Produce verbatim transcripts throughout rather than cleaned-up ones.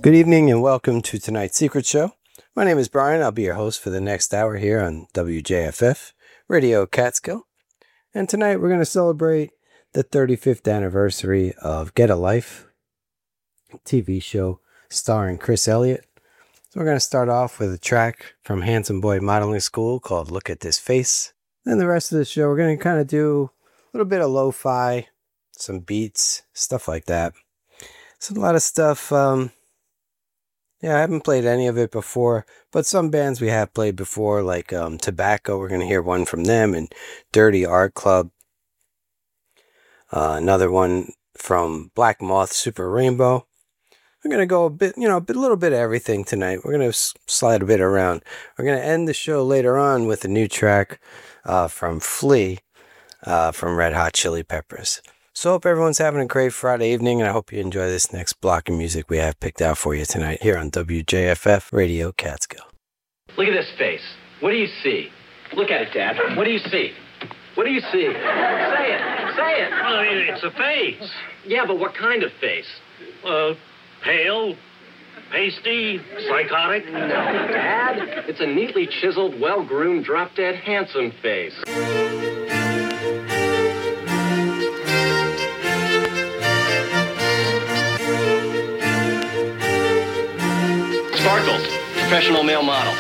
Good evening and welcome to tonight's Secret Show. My name is Brian. I'll be your host for the next hour here on W J F F Radio Catskill. And tonight we're going to celebrate the thirty-fifth anniversary of Get a Life, a T V show starring Chris Elliott. So we're going to start off with a track from Handsome Boy Modeling School called Look at This Face. Then the rest of the show we're going to kind of do a little bit of lo-fi, some beats, stuff like that. So a lot of stuff... Um, Yeah, I haven't played any of it before, but some bands we have played before, like um, Tobacco, we're going to hear one from them, and Dirty Art Club. Uh, another one from Black Moth, Super Rainbow. We're going to go a bit, you know, a bit, little bit of everything tonight. We're going to slide a bit around. We're going to end the show later on with a new track uh, from Flea uh, from Red Hot Chili Peppers. So hope everyone's having a great Friday evening, and I hope you enjoy this next block of music we have picked out for you tonight here on W J F F Radio Catskill. Look at this face. What do you see? Look at it, Dad. What do you see? What do you see? Say it. Say it. Well, I mean, it's a face. Yeah, but what kind of face? Uh, pale, pasty, psychotic. No, Dad. It's a neatly chiseled, well-groomed, drop-dead, handsome face. Sparkles, professional male model.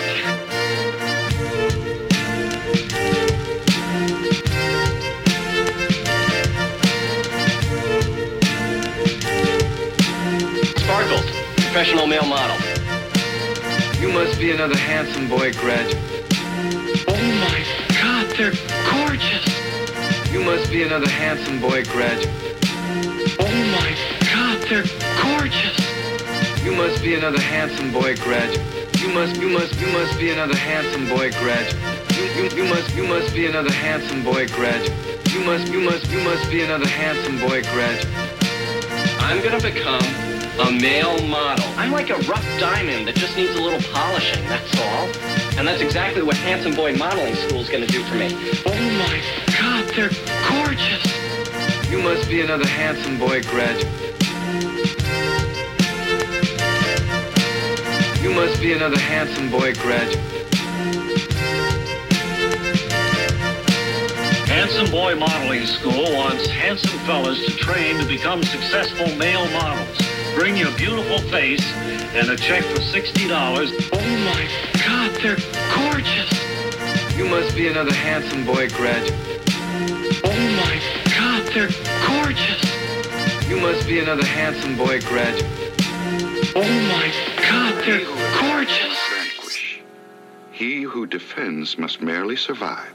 Sparkles, professional male model. You must be another handsome boy graduate. Oh my God, they're gorgeous. You must be another handsome boy graduate. Oh my God, they're gorgeous. You must be another handsome boy graduate. You must, you must, you must be another handsome boy graduate. You, you, you must, you must be another handsome boy graduate. You must, you must, you must be another handsome boy graduate. I'm gonna become a male model. I'm like a rough diamond that just needs a little polishing, that's all. And that's exactly what Handsome Boy Modeling School is gonna do for me. Oh my God, they're gorgeous. You must be another handsome boy graduate. You must be another handsome boy graduate. Handsome Boy Modeling School wants handsome fellas to train to become successful male models. Bring your beautiful face and a check for sixty dollars. Oh my God, they're gorgeous. You must be another handsome boy graduate. Oh my God, they're gorgeous. You must be another handsome boy graduate. Oh my God, they're gorgeous. Vanquish. He who defends must merely survive.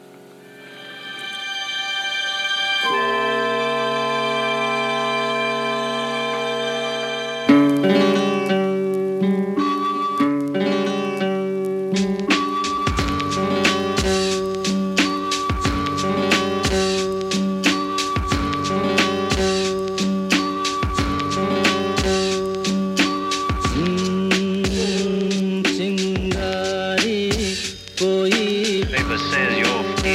Paper says you're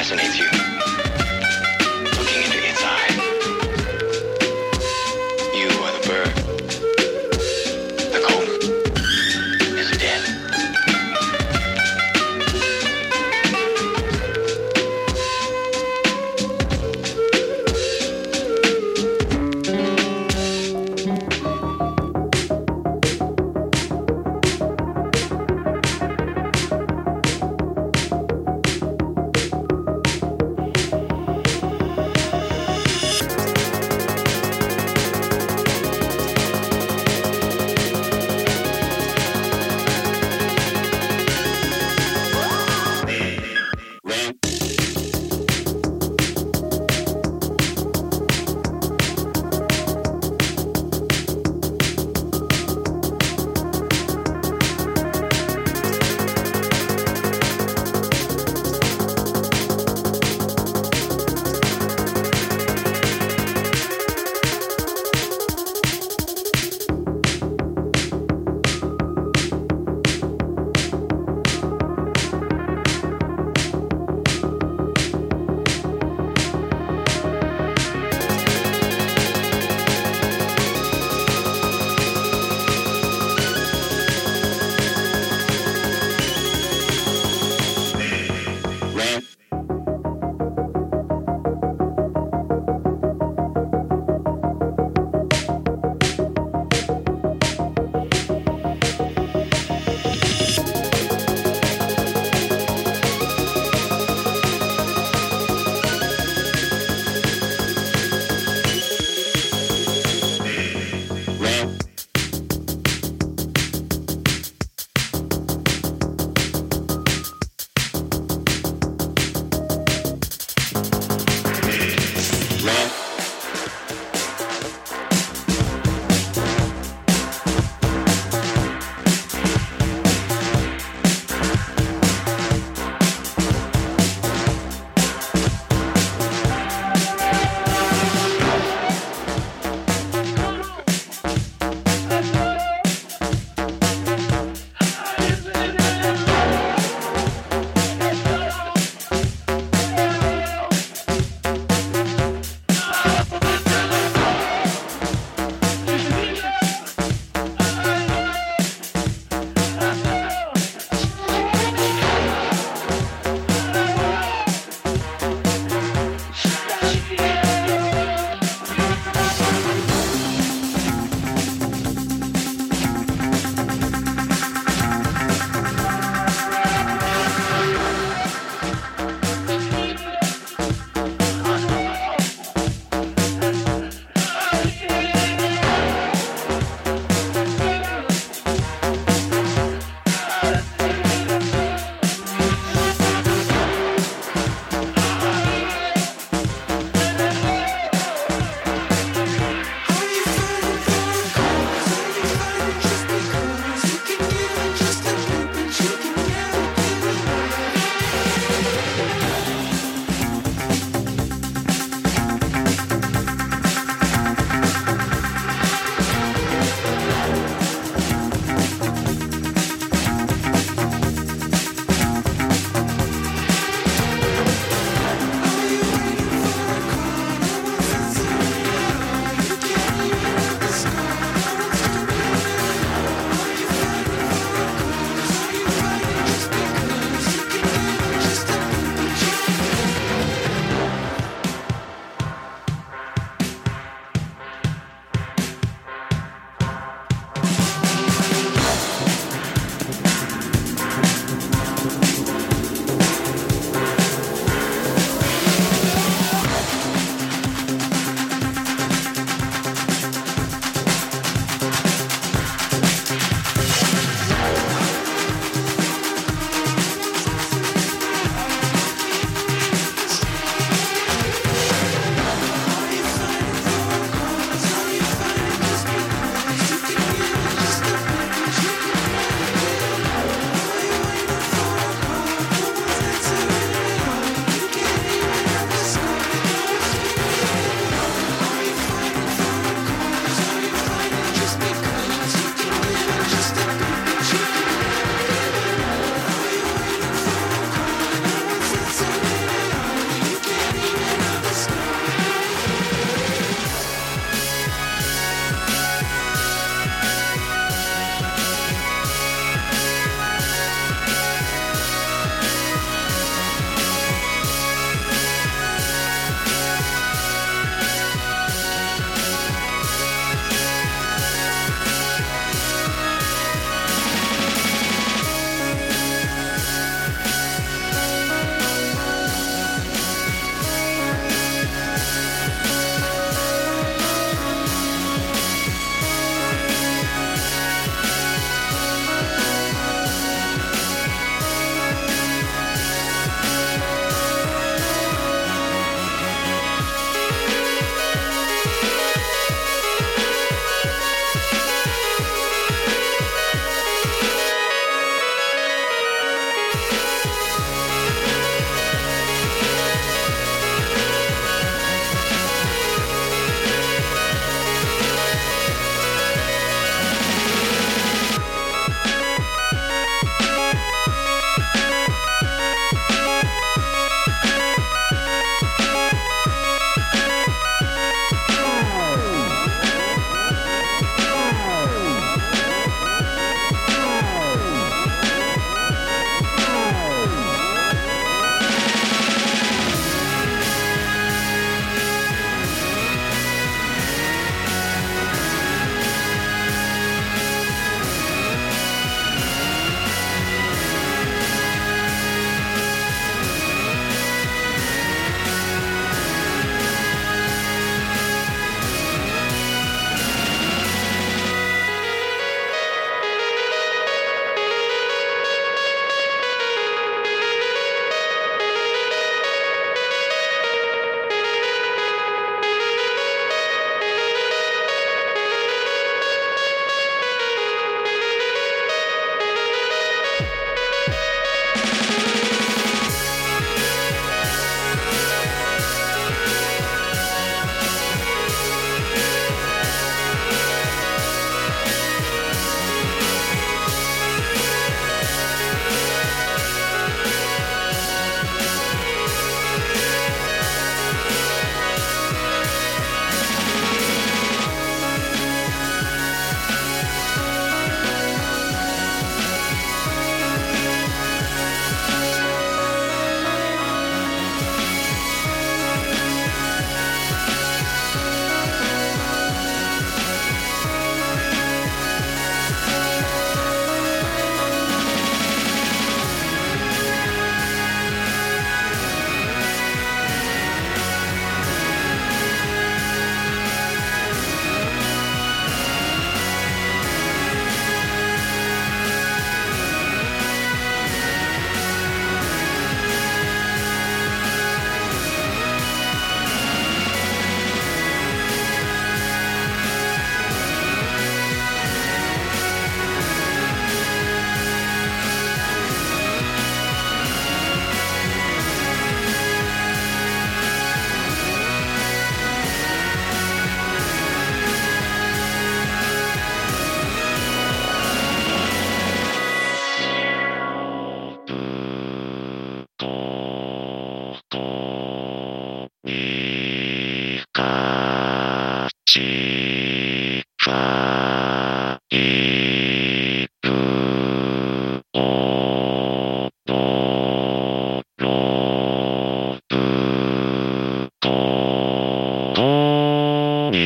fascinates you. Looking into its eye. You are the bird. The colt is dead.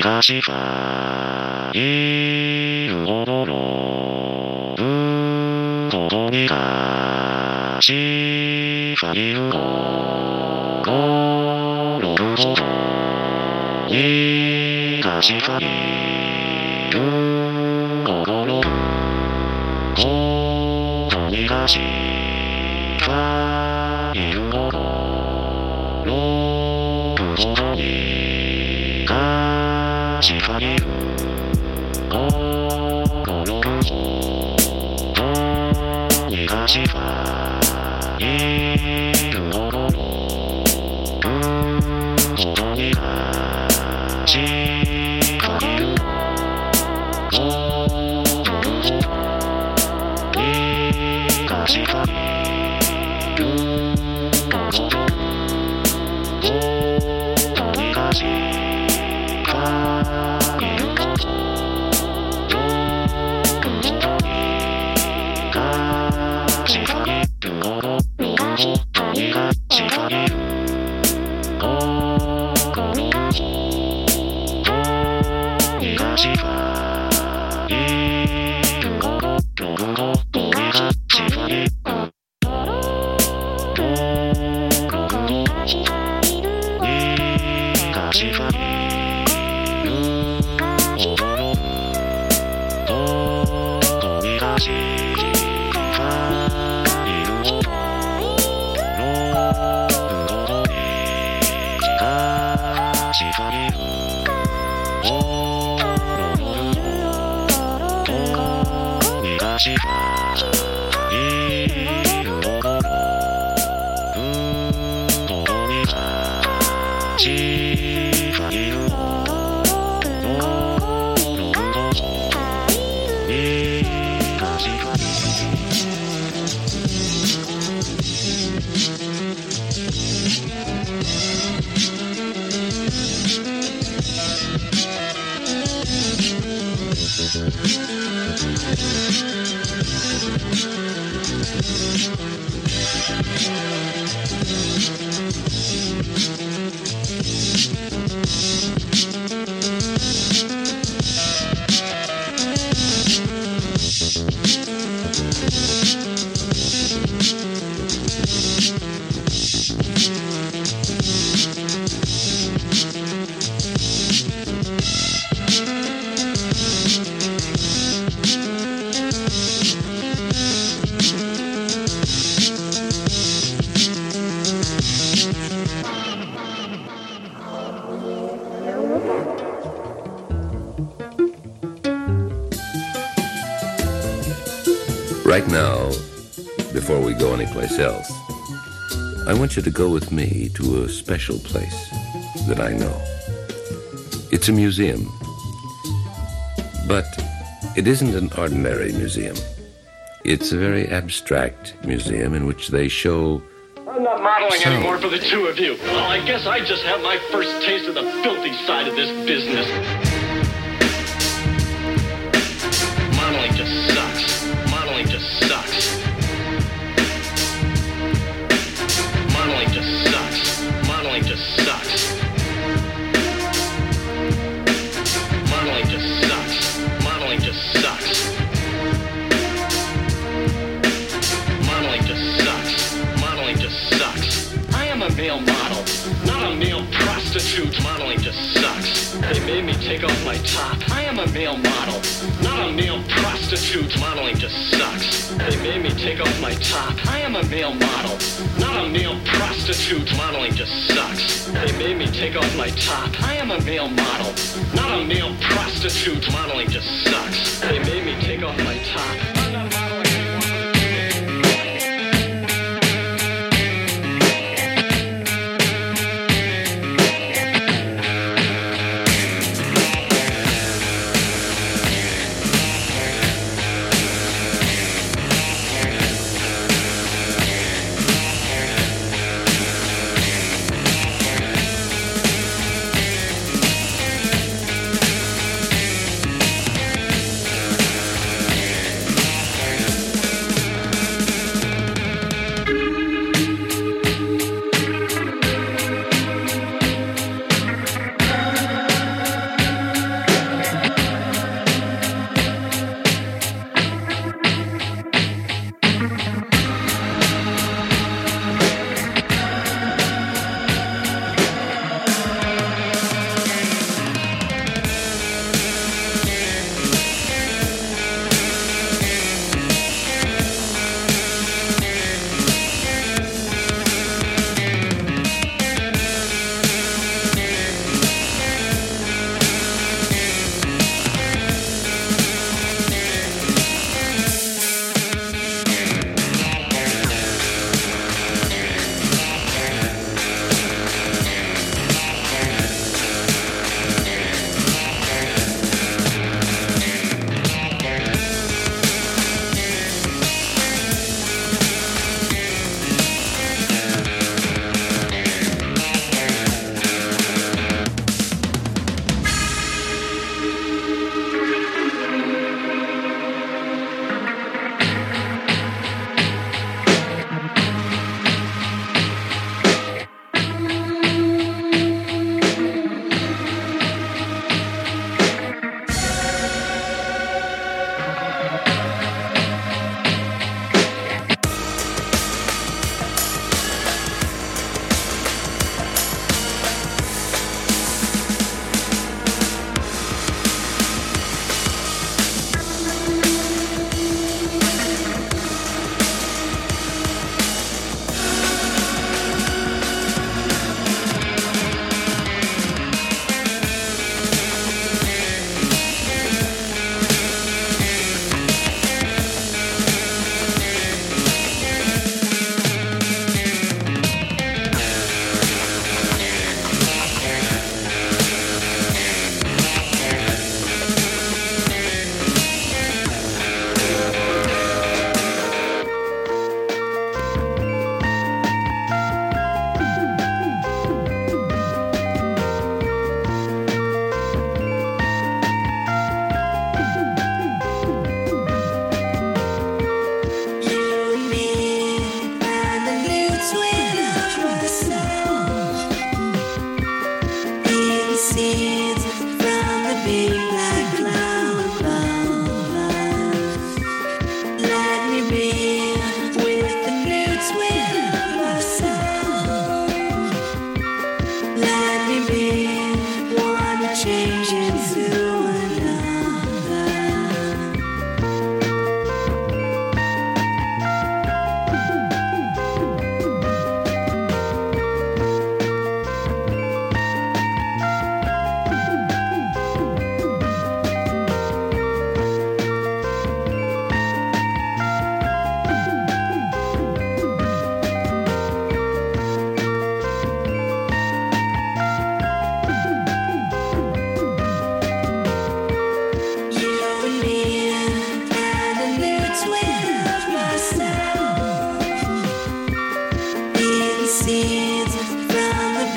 東かいるほどのぶどどにかしかいるほどのぶどどにかしかいるほどのぶどどにかしかいるほどのぶどどにかしかいるほどのぶどどにかしかいるほどのぶどどにかしかいるほどのぶどどにかしかいるほどの Right now, before we go anyplace else, I want you to go with me to a special place that I know. It's a museum, but it isn't an ordinary museum. It's a very abstract museum in which they show I'm not modeling sound. anymore for the two of you. Well, I guess I just have my first taste of the filthy side of this business. Modeling just sucks. Modeling just sucks. Modeling just sucks. Modeling just sucks. Modeling just sucks. Modeling just sucks. Modeling just sucks. Modeling just sucks. I am a male model, not a male prostitute. Modeling just sucks. They made me take off my top. I am a male model, not a male prostitute. Modeling just sucks. They made me take off my top. I am a male model, not a male prostitute. Modeling just sucks. They made me take off my top. I am a male model, not a male prostitute. Modeling just sucks. They made me take off my top. I'm not modeling anymore.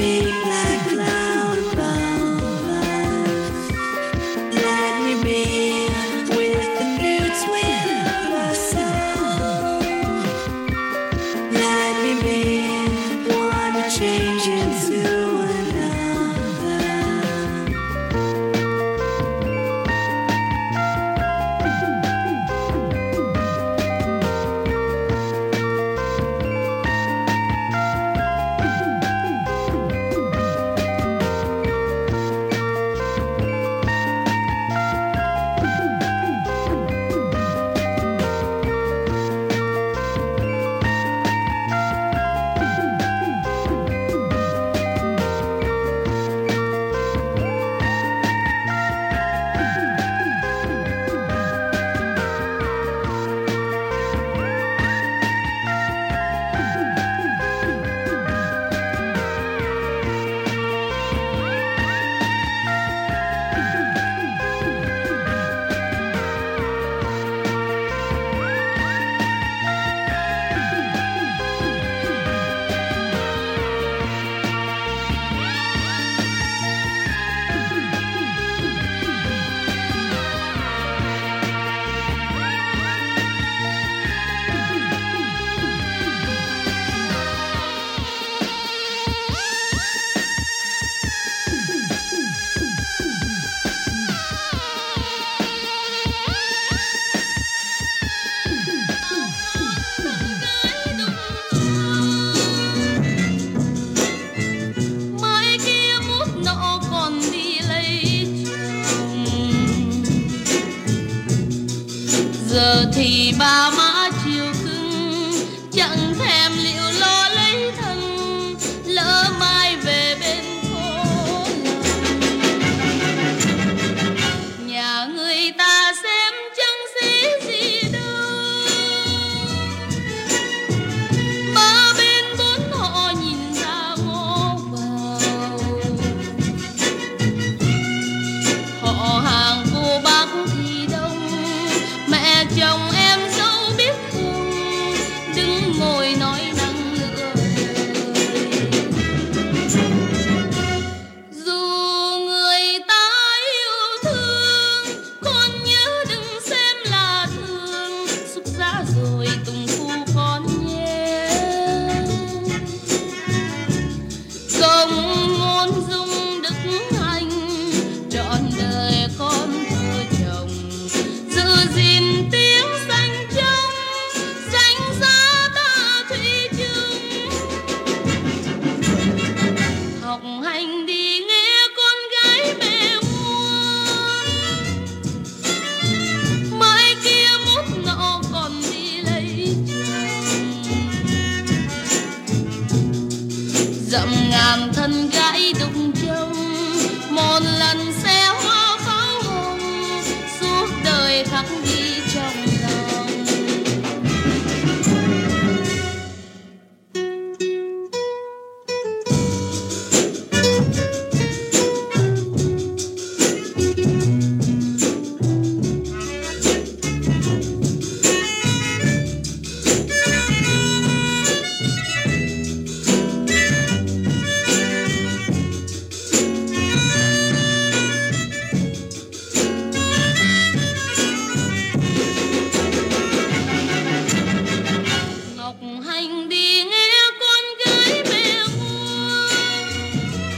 me like a cloud above us. Let me be with the new twin of our soul. Let me be one to change into thì ba má chiều cưng chẳng thèm liệu lo lấy thân, lỡ mai về bên phố lòng nhà người ta xem chẳng xí gì đâu. Ba bên bốn họ nhìn ra ngó vào, họ hàng cô bác thì đông, mẹ chồng em dâu biết không, đứng ngồi nói năng lựa lời. Dù người ta yêu thương, con nhớ đừng xem là thương, xúc giá rồi tùng phu con nhé. Công ngôn dung đức hạnh, trọn đời con thơ chồng, giữ gìn tiếng danh trong danh giá ta thủy chung. Học hành đi nghe con gái mẹ muôn, mai kia mốt ngọ còn đi lấy chồng. Dặm ngàn thân gái đục trông, một lần xe hoa pháo hồng, suốt đời khắc ghi trong lòng. Học hành đi nghe con gái mẹ muôn,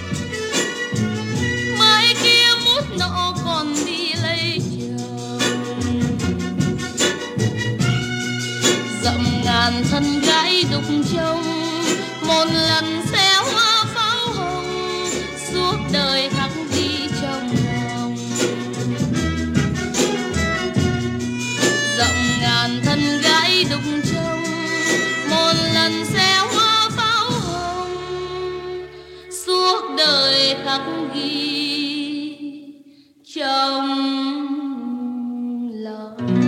mai kia mốt nọ còn đi lấy chồng. Dặm ngàn thân gái đục trông, một lần xe hoa pháo hồng, suốt đời khắc ghi trong lòng. Dặm ngàn thân gái đục trông, một lần xe hoa pháo hồng, suốt đời khắc ghi trong lòng.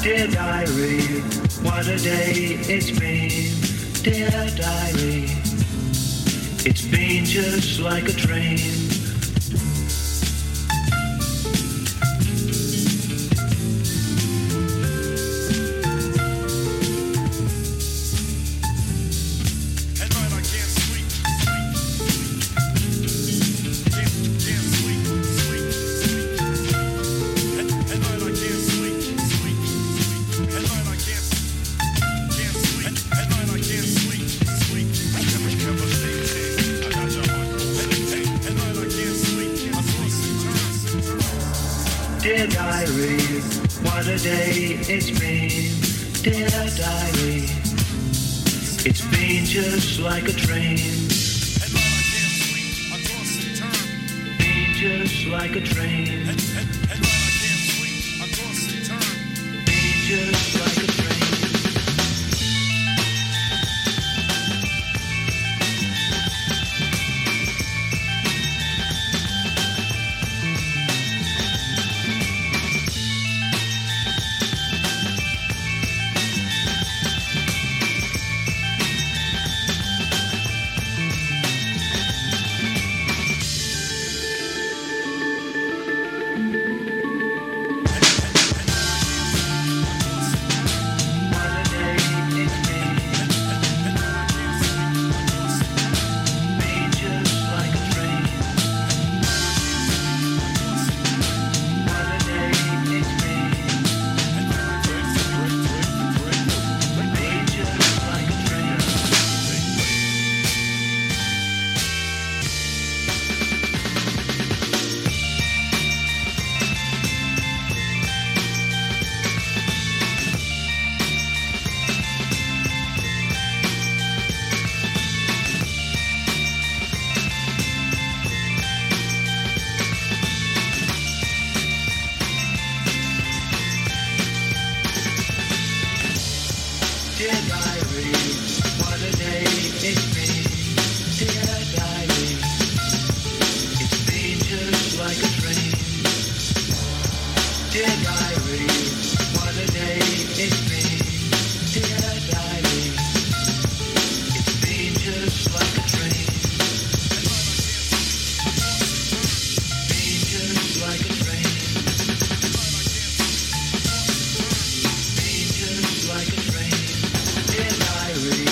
Dear diary, what a day it's been. Dear diary, it's been just like a train. Dear diary, what a day it's been. Dear diary, it's been just like a train. Been just like a train. Been just like a train. Dear diary, what a day it's been. Dear diary, it's been just like a train. Dear diary, what a day it's been. Dear diary, it's been just like a train. Been just like a train. Been just like a train. Dear diary.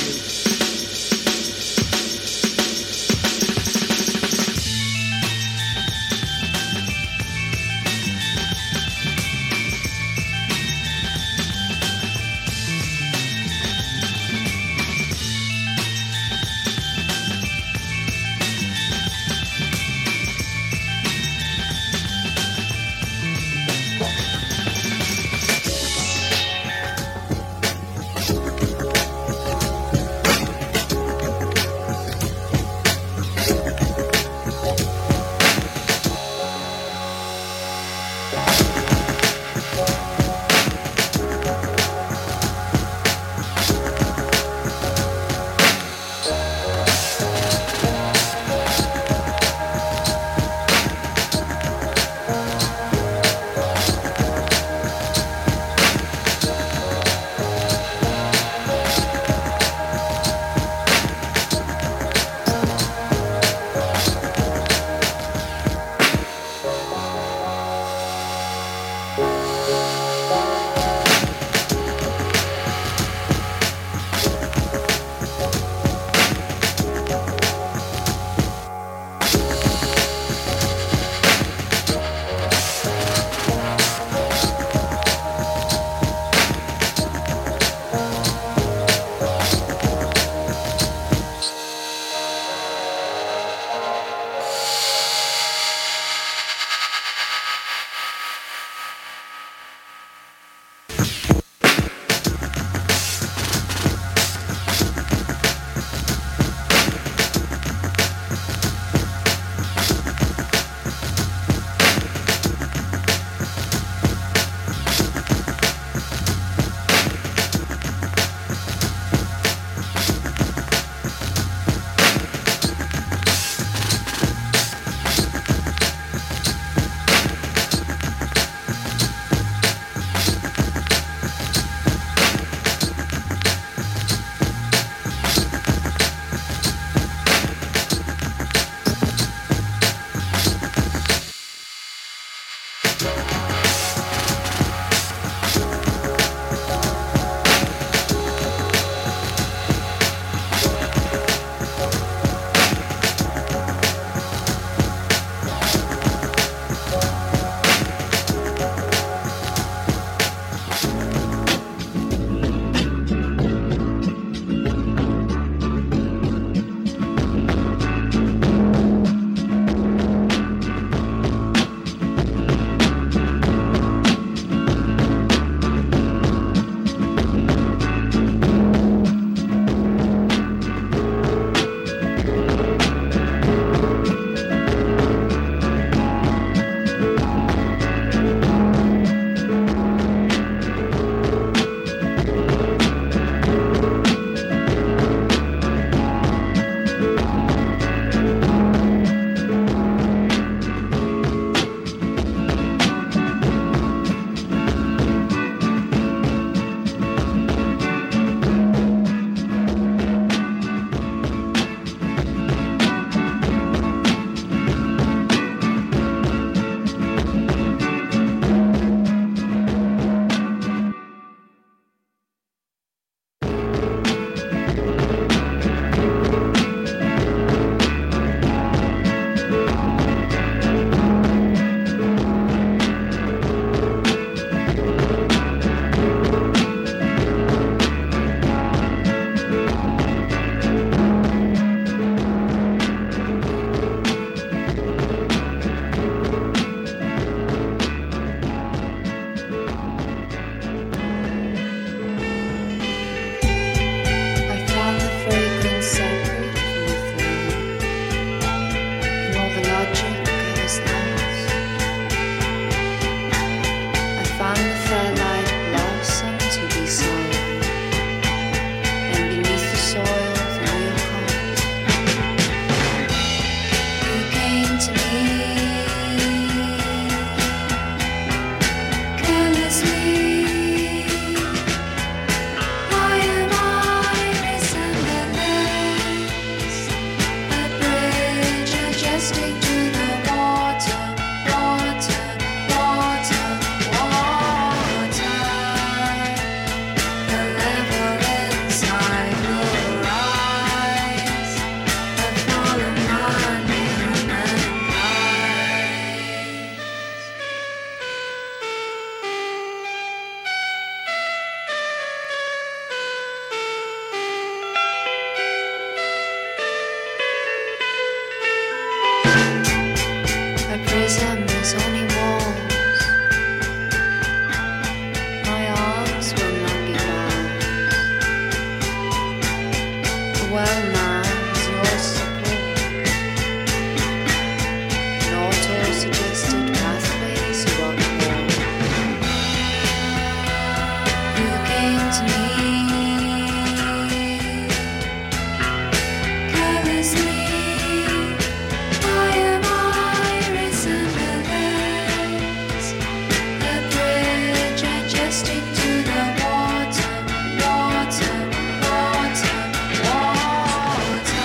stick to the water, water, water, water.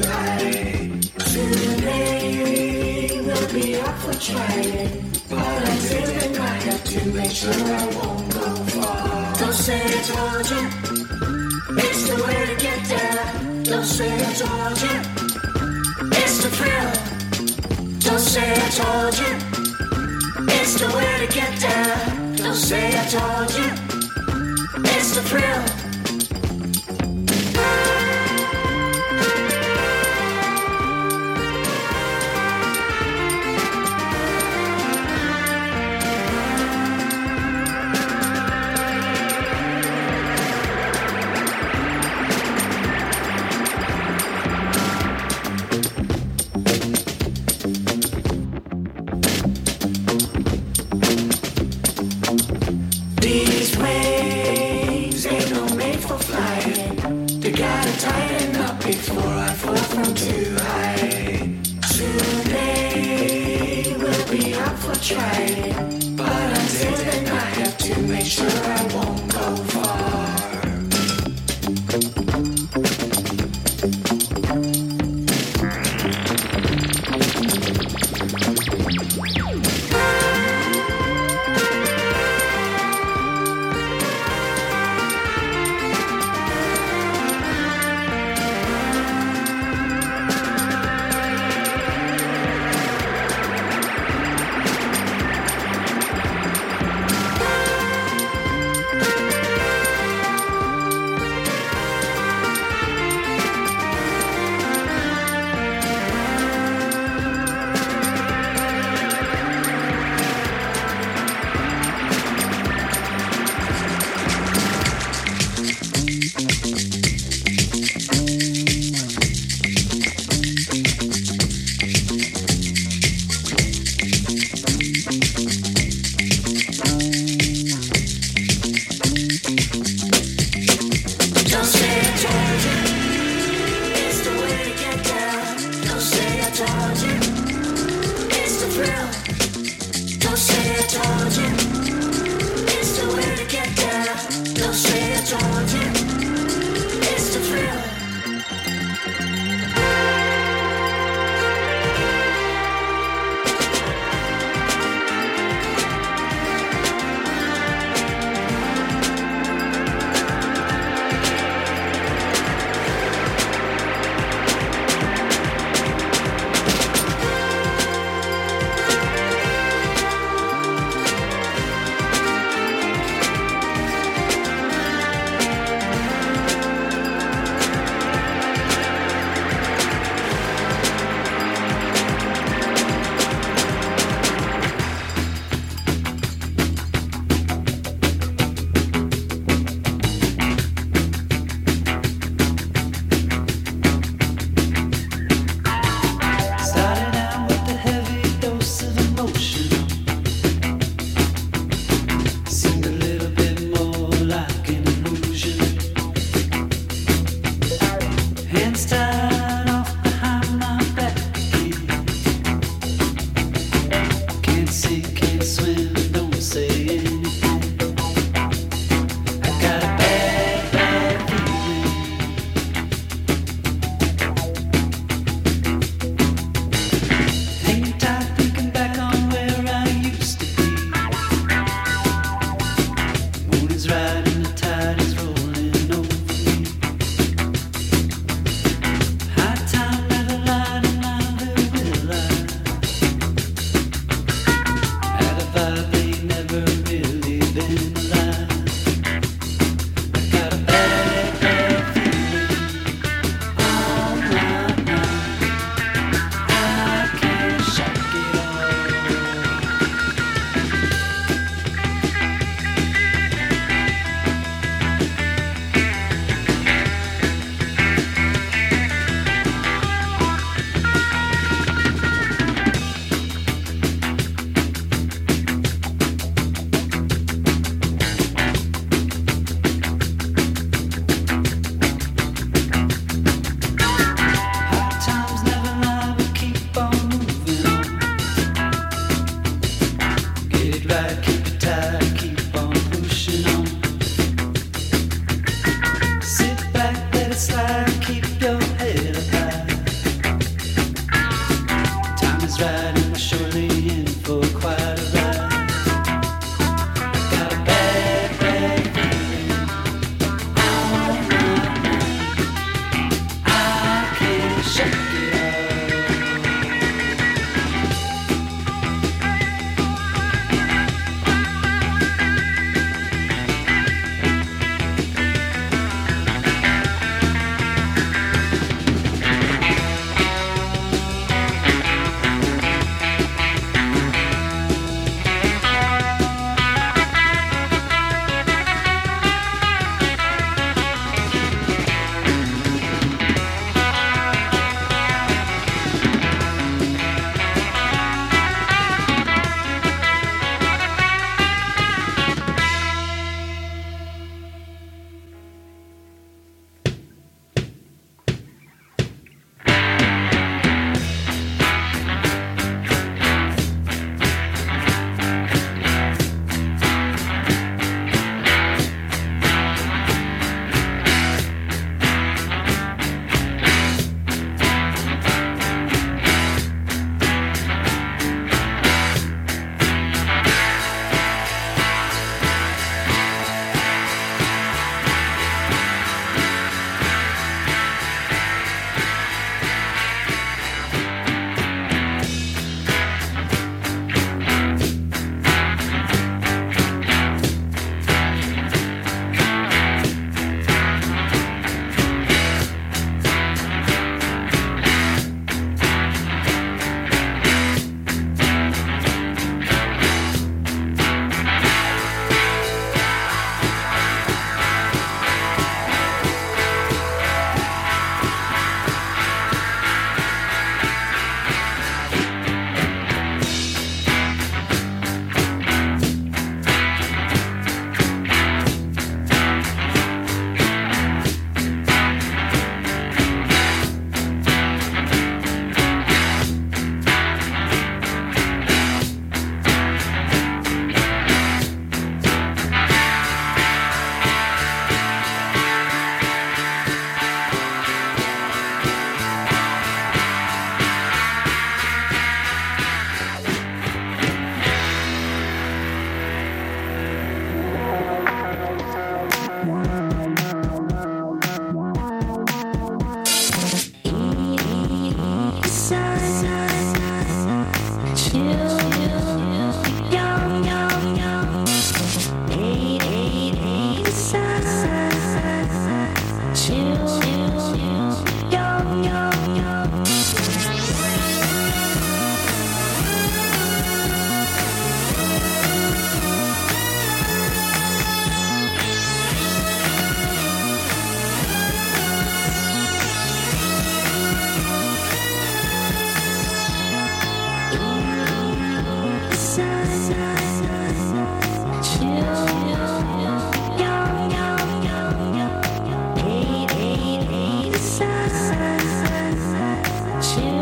high. Today we'll be up for trying, but until then I have to make sure I won't go far. Don't say I told you, it's the way to get there. Don't say I told you, it's the thrill. Don't say I told you, it's the way to get there. Don't say I told you, it's the thrill. These wings ain't no made for flying. They gotta tighten up before I fall from too high. Today we'll be up for trying, but until then I have to make sure I won't go far.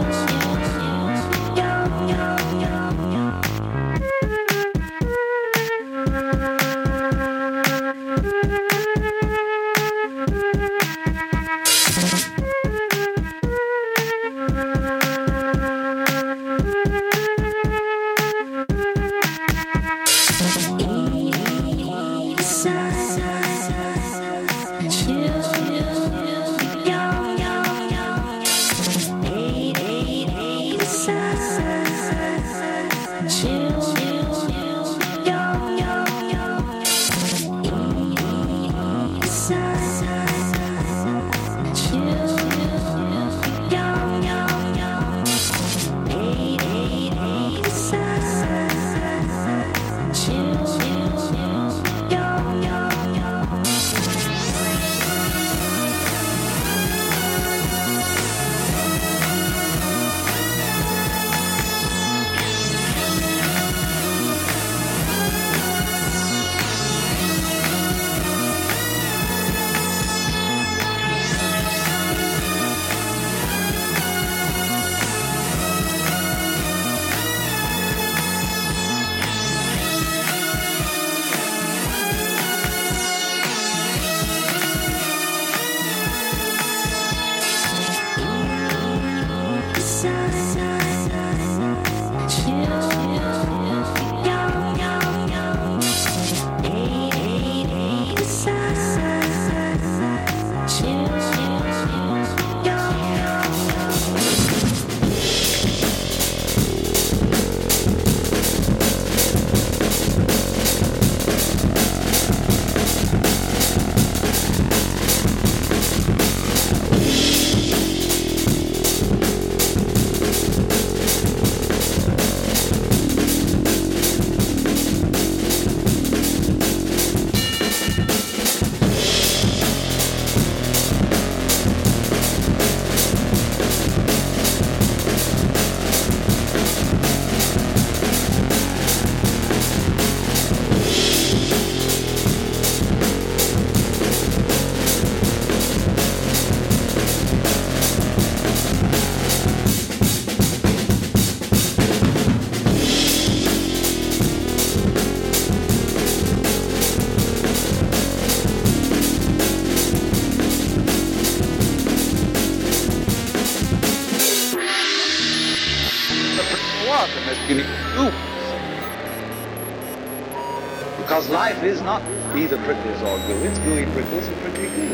Because life is not either prickles or glue. It's gooey prickles and prickly glue.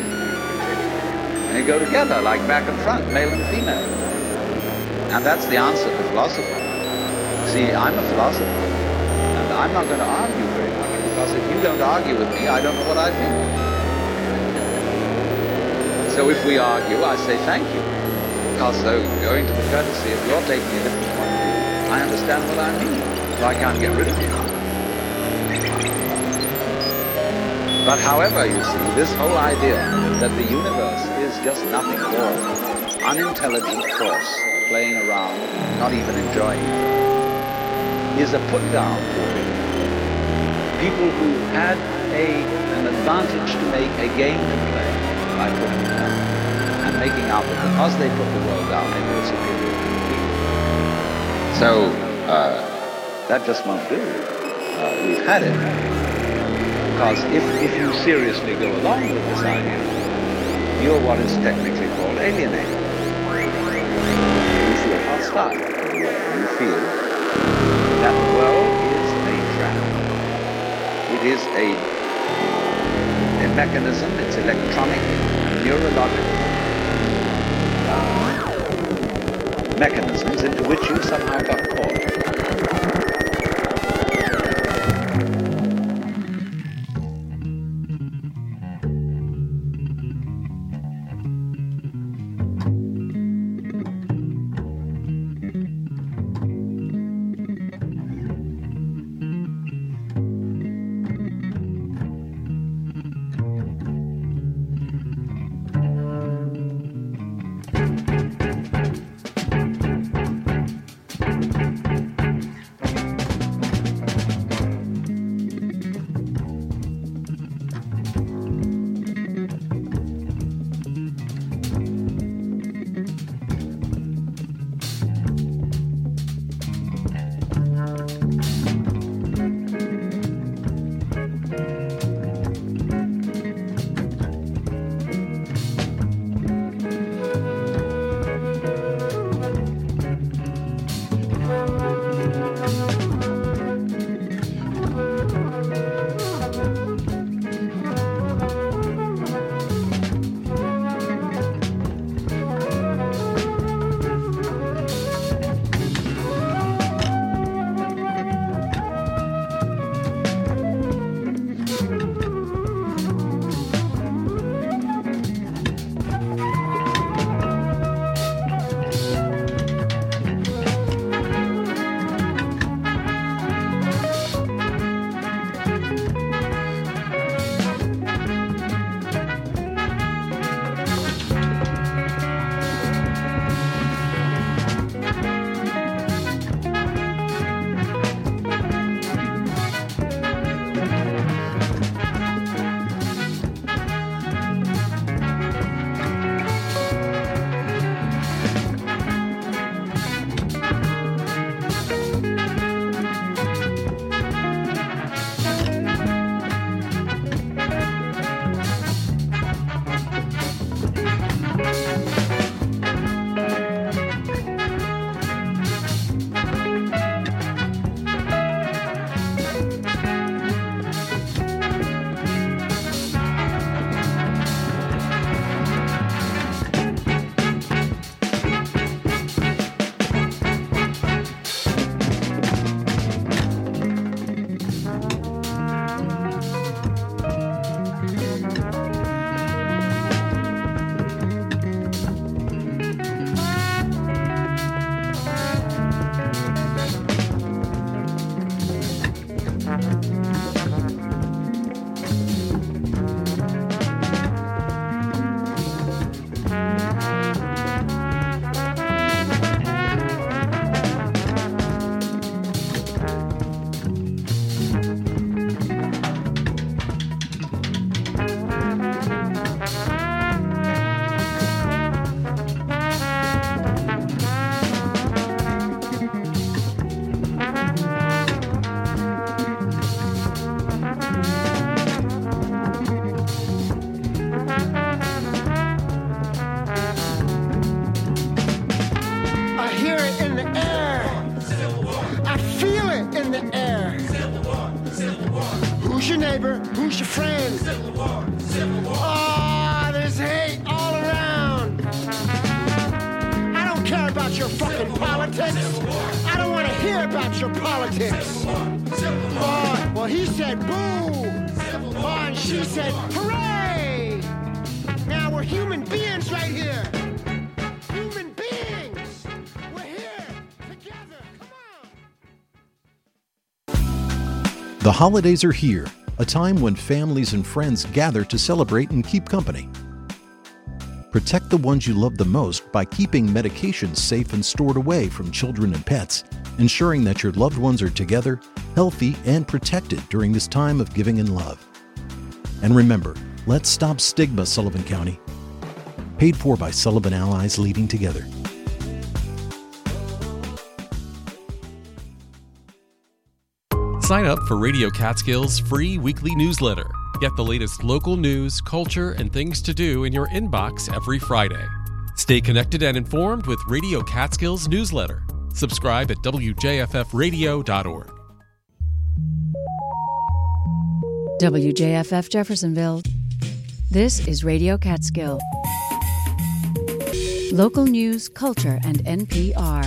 And they go together like back and front, male and female. And that's the answer to philosophy. See, I'm a philosopher. And I'm not going to argue very much, because if you don't argue with me, I don't know what I think. So if we argue, I say thank you. Because though going to the courtesy of your taking a different point of view, I understand what I mean. So I can't get rid of it. But however, you see, this whole idea that the universe is just nothing more unintelligent force playing around, not even enjoying it, is a put-down for people. People who had a, an advantage to make a game to play by putting it down, and making out that because they put the world down, they were superior to the people. So, uh, that just won't do. Uh, we've had it. Because if, if you seriously go along with this idea, you're what is technically called alienated. You feel hostile to the world. You feel that the world is a trap. It is a, a mechanism, it's electronic, neurological uh, mechanisms into which you somehow got caught. hear it in the air. I feel it in the air. Who's your neighbor? Who's your friend? Oh, there's hate all around. I don't care about your fucking politics. I don't want to hear about your politics. Oh, well, he said boo. Oh, and she said hooray. Now we're human beings right here. Human beings. We're here together. Come on. The holidays are here, a time when families and friends gather to celebrate and keep company. Protect the ones you love the most by keeping medications safe and stored away from children and pets, ensuring that your loved ones are together, healthy, and protected during this time of giving and love. And remember, let's stop stigma, Sullivan County. Paid for by Sullivan Allies Leading Together. Sign up for Radio Catskill's free weekly newsletter. Get the latest local news, culture, and things to do in your inbox every Friday. Stay connected and informed with Radio Catskill's newsletter. Subscribe at w j f f radio dot org. W J F F Jeffersonville. This is Radio Catskill. Local news, culture, and N P R.